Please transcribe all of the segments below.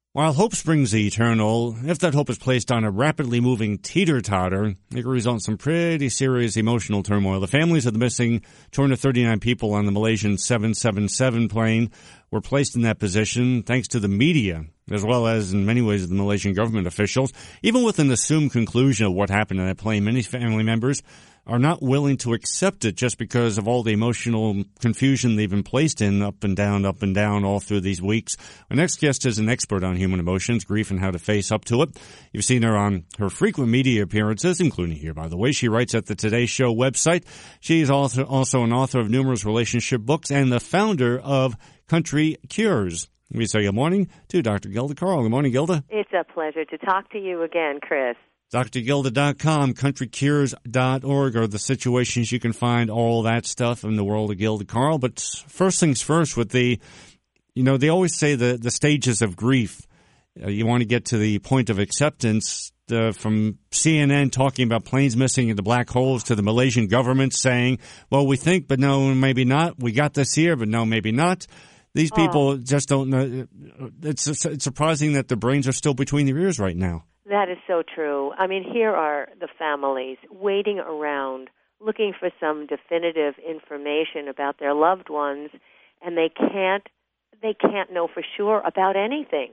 While hope springs eternal, if that hope is placed on a rapidly moving teeter-totter, it can result in some pretty serious emotional turmoil. The families of the missing 239 people on the Malaysian 777 plane were placed in that position thanks to the media, as well as, in many ways, the Malaysian government officials. Even with an assumed conclusion of what happened in that plane, many family members are not willing to accept it just because of all the emotional confusion they've been placed in up and down all through these weeks. Our next guest is an expert on human emotions, grief, and how to face up to it. You've seen her on her frequent media appearances, including here, by the way. She writes at the Today Show website. She is also an author of numerous relationship books and the founder of Country Cures. We say good morning to Dr. Gilda Carl. Good morning, Gilda. It's a pleasure to talk to you again, Chris. DrGilda.com, countrycures.org are the situations you can find all that stuff in the world of Gilda Carl. But first things first, with they always say the stages of grief. You want to get to the point of acceptance. From CNN talking about planes missing into black holes to the Malaysian government saying, well, we think, but no, maybe not. We got this here, but no, maybe not. These people just don't know. It's surprising that their brains are still between their ears right now. That is so true. I mean, here are the families waiting around, looking for some definitive information about their loved ones, and they can't know for sure about anything.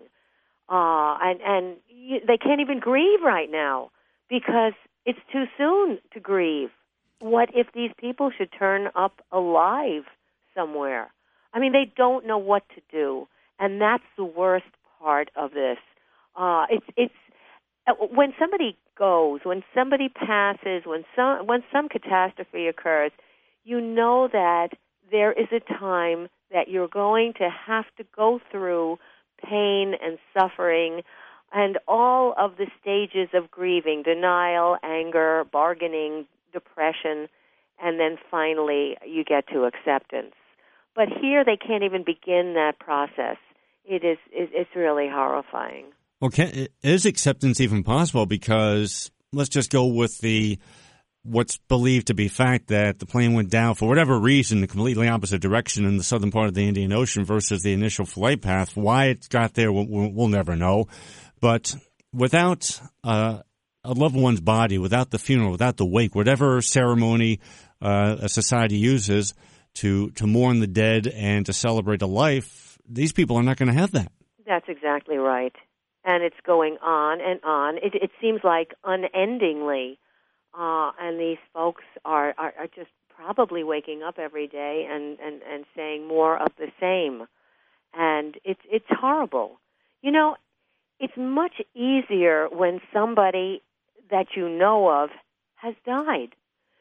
They can't even grieve right now because it's too soon to grieve. What if these people should turn up alive somewhere? I mean, they don't know what to do, and that's the worst part of this. It's when somebody goes, when somebody passes, when some catastrophe occurs, you know that there is a time that you're going to have to go through pain and suffering and all of the stages of grieving, denial, anger, bargaining, depression, and then finally you get to acceptance. But here they can't even begin that process. It's really horrifying. Okay, is acceptance even possible? Because let's just go with what's believed to be fact that the plane went down for whatever reason, the completely opposite direction in the southern part of the Indian Ocean versus the initial flight path. Why it got there, we'll never know. But without a loved one's body, without the funeral, without the wake, whatever ceremony a society uses to mourn the dead and to celebrate a life, these people are not going to have that. That's exactly right. And it's going on and on. It seems like unendingly. And these folks are just probably waking up every day and saying more of the same. And it's horrible. You know, it's much easier when somebody that you know of has died.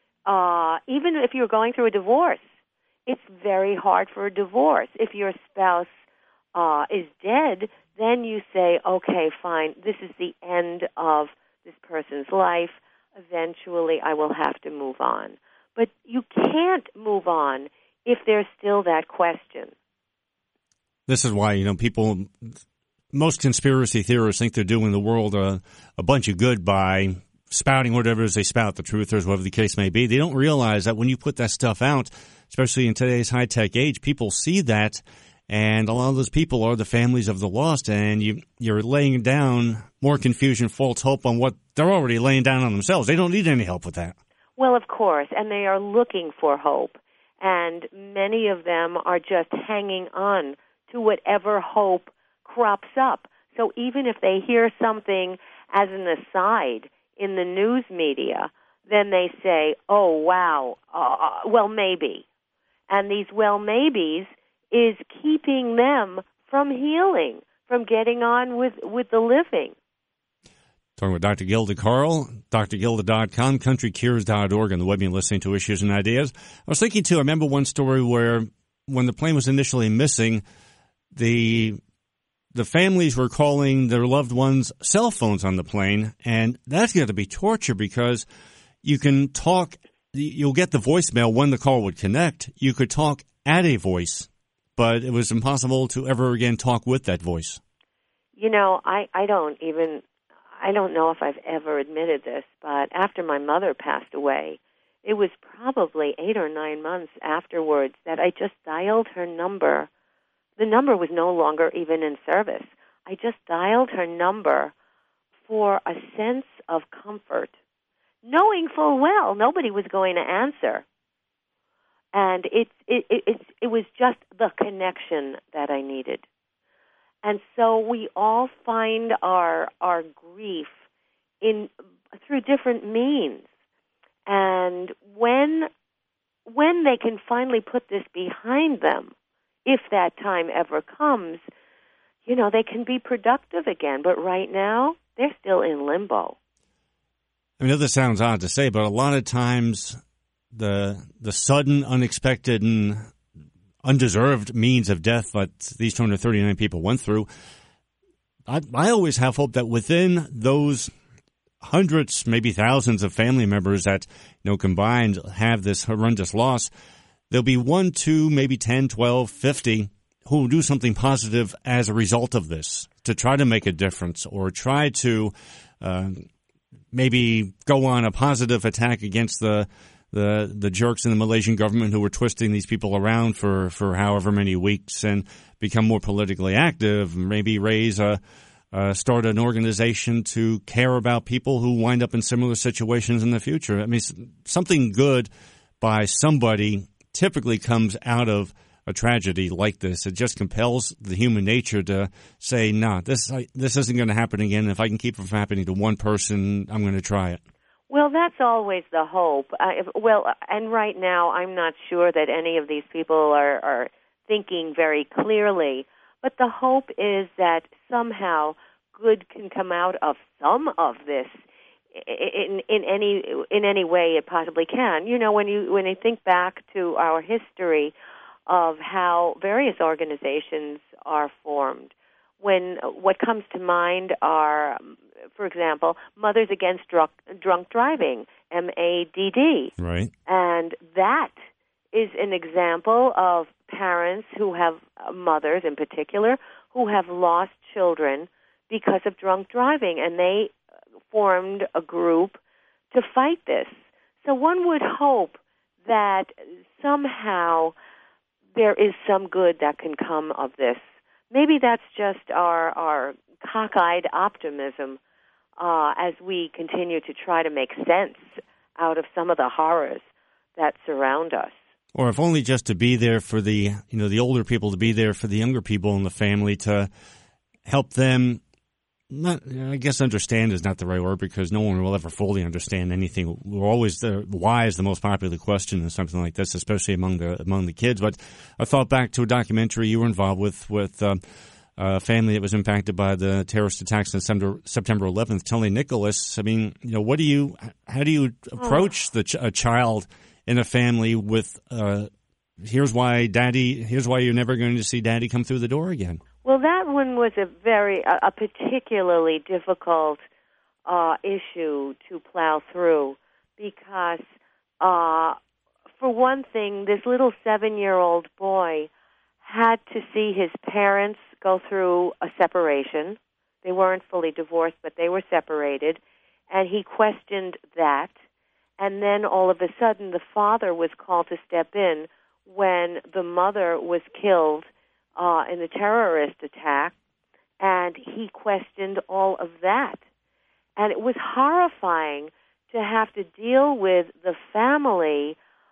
Even if you're going through a divorce, it's very hard for a divorce. If your spouse is dead, then you say, okay, fine, this is the end of this person's life. Eventually, I will have to move on. But you can't move on if there's still that question. This is why, most conspiracy theorists think they're doing the world a bunch of good by spouting whatever it is they spout, the truthers, whatever the case may be. They don't realize that when you put that stuff out, especially in today's high-tech age, people see that, and a lot of those people are the families of the lost, and you're laying down more confusion, false hope on what they're already laying down on themselves. They don't need any help with that. Well, of course, and they are looking for hope, and many of them are just hanging on to whatever hope crops up. So even if they hear something as an aside in the news media, then they say, oh, wow, well, maybe. And these well maybes is keeping them from healing, from getting on with the living. Talking with Dr. Gilda Carl, drgilda.com, countrycures.org, on the web you're listening to Issues and Ideas. I was thinking, too, I remember one story where when the plane was initially missing, the families were calling their loved ones' cell phones on the plane, and that's got to be torture because you can talk, you'll get the voicemail when the call would connect. You could talk at a voice, but it was impossible to ever again talk with that voice. You know, I don't know if I've ever admitted this, but after my mother passed away, it was probably 8 or 9 months afterwards that I just dialed her number. The number was no longer even in service. I just dialed her number for a sense of comfort, knowing full well nobody was going to answer. And it was just the connection that I needed. And so we all find our grief through different means. And when they can finally put this behind them, if that time ever comes, they can be productive again. But right now, they're still in limbo. I know this sounds odd to say, but a lot of times the sudden, unexpected, and undeserved means of death that these 239 people went through, I always have hope that within those hundreds, maybe thousands of family members that, combined have this horrendous loss, there'll be 1, 2, maybe 10, 12, 50 who will do something positive as a result of this to try to make a difference or try to maybe go on a positive attack against the jerks in the Malaysian government who were twisting these people around for however many weeks and become more politically active, maybe start an organization to care about people who wind up in similar situations in the future. I mean, something good by somebody typically comes out of a tragedy like this. It just compels the human nature to say, no, this isn't going to happen again. If I can keep it from happening to one person, I'm going to try it. Well, that's always the hope. And right now, I'm not sure that any of these people are thinking very clearly. But the hope is that somehow good can come out of some of this in any way it possibly can. When you think back to our history of how various organizations are formed, what comes to mind are, for example, Mothers Against Drunk Driving, MADD. Right. And that is an example of parents who have, mothers in particular, who have lost children because of drunk driving, and they formed a group to fight this. So one would hope that somehow there is some good that can come of this. Maybe that's just our cockeyed optimism as we continue to try to make sense out of some of the horrors that surround us. Or if only just to be there for the older people, to be there for the younger people in the family, to help them. I guess understand is not the right word because no one will ever fully understand anything. We're always why is the most popular question in something like this, especially among the kids. But I thought back to a documentary you were involved with a family that was impacted by the terrorist attacks on September 11th. Telly Nicholas, I mean, how do you approach a child in a family with here's why you're never going to see Daddy come through the door again? Well, that one was a particularly difficult issue to plow through because, for one thing, this little 7-year-old boy had to see his parents go through a separation. They weren't fully divorced, but they were separated, and he questioned that. And then all of a sudden, the father was called to step in when the mother was killed in the terrorist attack, and he questioned all of that. And it was horrifying to have to deal with the family,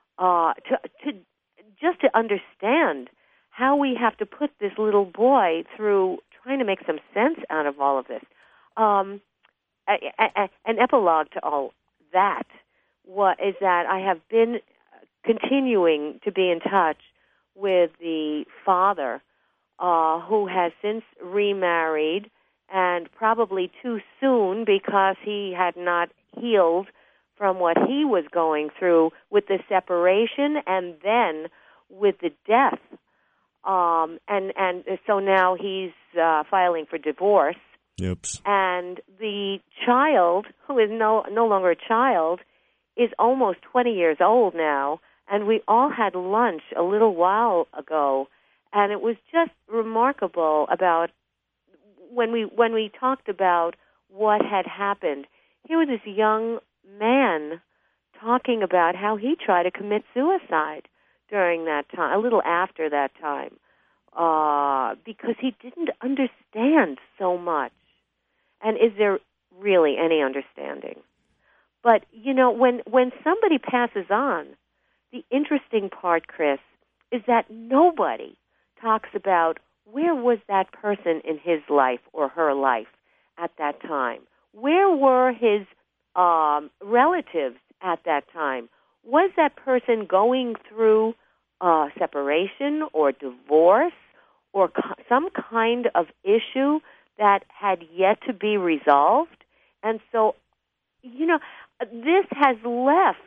to understand how we have to put this little boy through trying to make some sense out of all of this. An epilogue to all that is that I have been continuing to be in touch with the father, who has since remarried, and probably too soon because he had not healed from what he was going through with the separation and then with the death. And so now he's filing for divorce. Yep. And the child, who is no longer a child, is almost 20 years old now. And we all had lunch a little while ago. And it was just remarkable about when we talked about what had happened. Here was this young man talking about how he tried to commit suicide during that time, a little after that time. because he didn't understand so much. And is there really any understanding? But, when somebody passes on, the interesting part, Chris, is that nobody talks about where was that person in his life or her life at that time. Where were his relatives at that time? Was that person going through separation or divorce or some kind of issue that had yet to be resolved? And so, this has left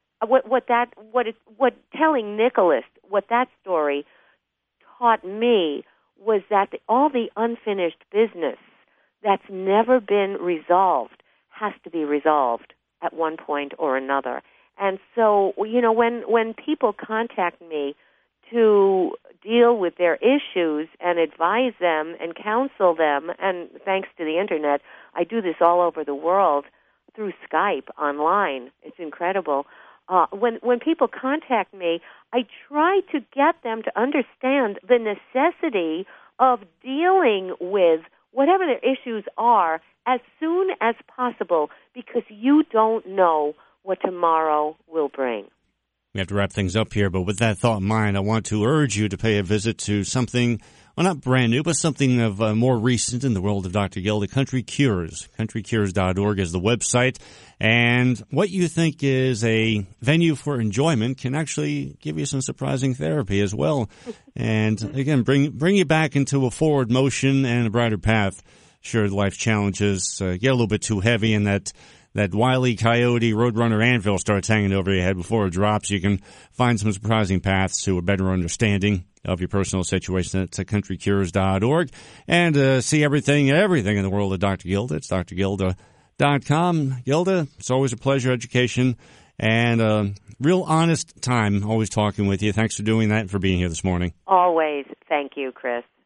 what telling Nicholas what that story taught me was that all the unfinished business that's never been resolved has to be resolved at one point or another. And so, when people contact me to deal with their issues and advise them and counsel them, and thanks to the Internet, I do this all over the world through Skype online. It's incredible. When people contact me, I try to get them to understand the necessity of dealing with whatever their issues are as soon as possible, because you don't know what tomorrow will bring. We have to wrap things up here, but with that thought in mind, I want to urge you to pay a visit to something, well, not brand new, but something of more recent in the world of Dr. Gilda. Country Cures. CountryCures.org is the website. And what you think is a venue for enjoyment can actually give you some surprising therapy as well. And again, bring you back into a forward motion and a brighter path. Sure, life challenges get a little bit too heavy, and that Wile E. Coyote Roadrunner anvil starts hanging over your head before it drops. You can find some surprising paths to a better understanding of your personal situation. It's at CountryCures.org. And see everything in the world of Dr. Gilda. It's drgilda.com. Gilda, it's always a pleasure, education, and real honest time always talking with you. Thanks for doing that and for being here this morning. Always. Thank you, Chris.